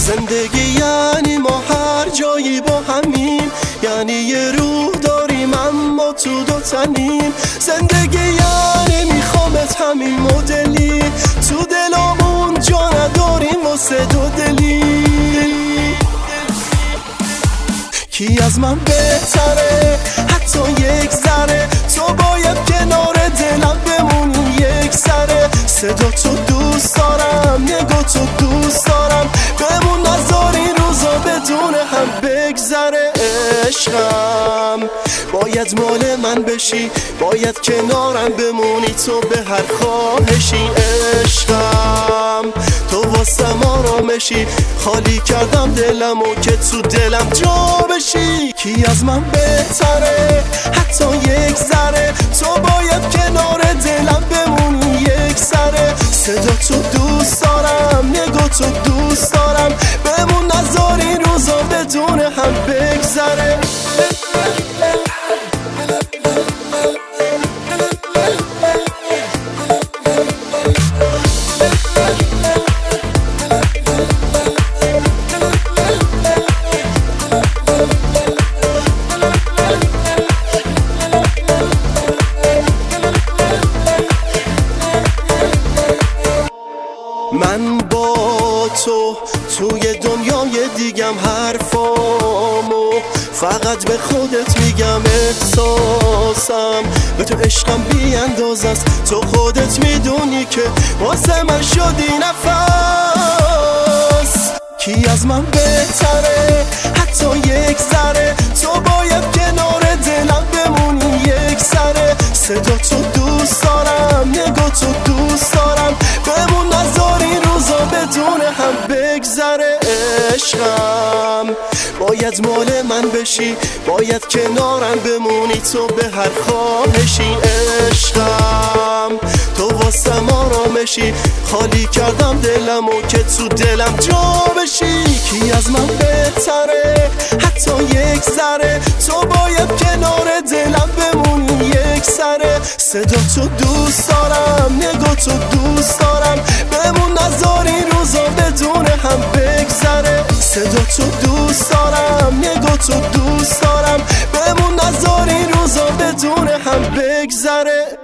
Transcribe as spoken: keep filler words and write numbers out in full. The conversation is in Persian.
زندگی یعنی ما هر جایی با همیم، یعنی یه روح داریم اما تو دو تنیم. زندگی یعنی میخوامت همین مدلی، تو دلامون جا نداریم واسه دو دلی. کی از من بهتره حتی یک ذره، تو باید کنار دلم بمونی یک سره. صدا تو دوست دارم، نگاه تو دوست دارم، بمون نذار این روزا بدون هم بگذره. عشقم باید مال من بشی، باید کنارم بمونی تو به هر خواهشی. عشقم تو واسه ما رامشی، خالی کردم دلمو که تو دلم جا بشی. کی از من بهتره حتی یک ذره، تو باید کنار دلم بمونی یک سره. صدا تو دوست دارم، نگاه تو دوست دارم، بمون نذار این روزا بدون هم بگذره. من با تو توی دنیای دیگم، حرفامو فقط به خودت میگم. احساسم به تو عشقم بی انداز است، تو خودت میدونی که واسه من شدی نفس. کی از من بهتره حتی یک ذره، تو باید کنار دلم بمونی یک سره. صدا تو دوست دارم، نگاه تو دوست دارم، بمون نذار این روزا بدون هم بگذره. عشقم باید مال من بشی، باید کنارم بمونی تو به هر خواهشی. عشقم تو واسه ما رامشی، خالی کردم دلمو که تو دلم جا بشی. کی از من بهتره حتی یک ذره، تو باید کنار دلم بمونی یک سره. صدا تو دوست دارم، نگاه تو دوست دارم، بمون نذار این روزا بدون هم بگذره. صدا تو دوست دارم، نگاه تو دوست دارم، بمون نذار این روزا بدون هم بگذره.